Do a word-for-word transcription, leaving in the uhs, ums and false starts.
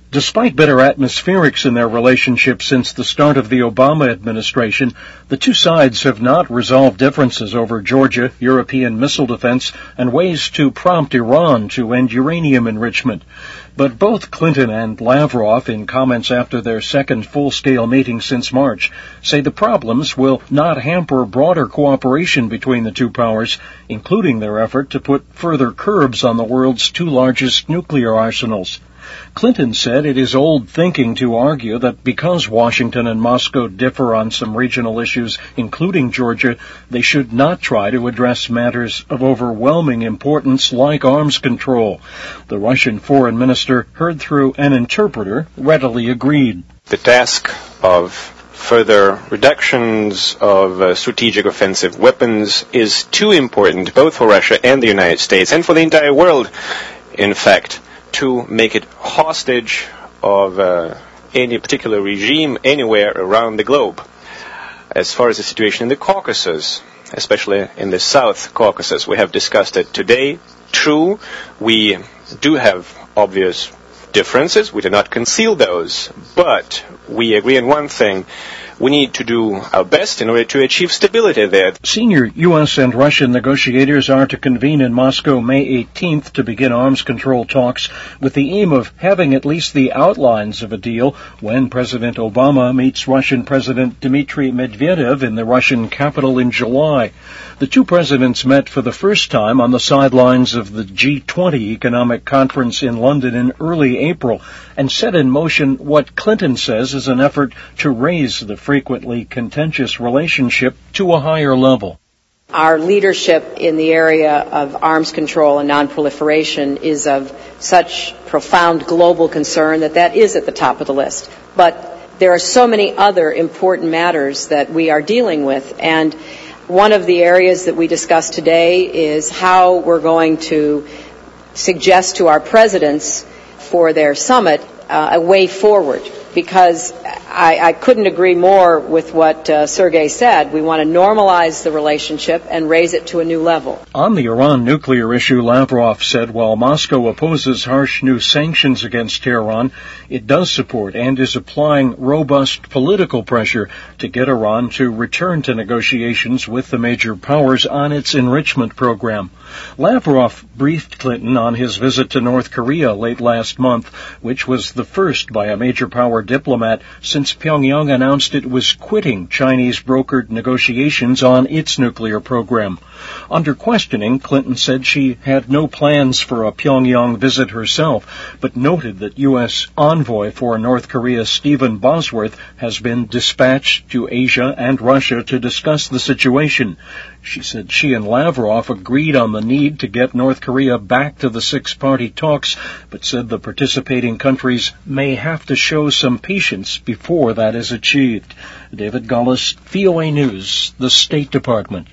Despite bitter atmospherics in their relationship since the start of the Obama administration, the two sides have not resolved differences over Georgia, European missile defense, and ways to prompt Iran to end uranium enrichment. But both Clinton and Lavrov, in comments after their second full-scale meeting since March, say the problems will not hamper broader cooperation between the two powers, including their effort to put further curbs on the world's two largest nuclear arsenals. Clinton said it is old thinking to argue that because Washington and Moscow differ on some regional issues, including Georgia, they should not try to address matters of overwhelming importance like arms control. The Russian foreign minister, heard through an interpreter, readily agreed. The task of further reductions of uh, strategic offensive weapons is too important, both for Russia and the United States, and for the entire world, in fact, to make it hostage of uh, any particular regime anywhere around the globe. As far as the situation in the Caucasus, especially in the South Caucasus, we have discussed it today. True, we do have obvious differences. We do not conceal those, but we agree on one thing. We need to do our best in order to achieve stability there. Senior U S and Russian negotiators are to convene in Moscow May eighteenth to begin arms control talks with the aim of having at least the outlines of a deal when President Obama meets Russian President Dmitry Medvedev in the Russian capital in July. The two presidents met for the first time on the sidelines of the G twenty economic conference in London in early April and set in motion what Clinton says is an effort to raise the frequently contentious relationship to a higher level. Our leadership in the area of arms control and nonproliferation is of such profound global concern that that is at the top of the list. But there are so many other important matters that we are dealing with, and one of the areas that we discussed today is how we're going to suggest to our presidents for their summit uh, a way forward, because I, I couldn't agree more with what uh, Sergei said. We want to normalize the relationship and raise it to a new level. On the Iran nuclear issue, Lavrov said while Moscow opposes harsh new sanctions against Tehran, it does support and is applying robust political pressure to get Iran to return to negotiations with the major powers on its enrichment program. Lavrov briefed Clinton on his visit to North Korea late last month, which was the first by a major power diplomat since Pyongyang announced it was quitting Chinese-brokered negotiations on its nuclear program. Under questioning, Clinton said she had no plans for a Pyongyang visit herself, but noted that U S envoy for North Korea Stephen Bosworth has been dispatched to Asia and Russia to discuss the situation. She said she and Lavrov agreed on the need to get North Korea back to the six-party talks, but said the participating countries may have to show some patience before that is achieved. David Gullis, V O A News, the State Department.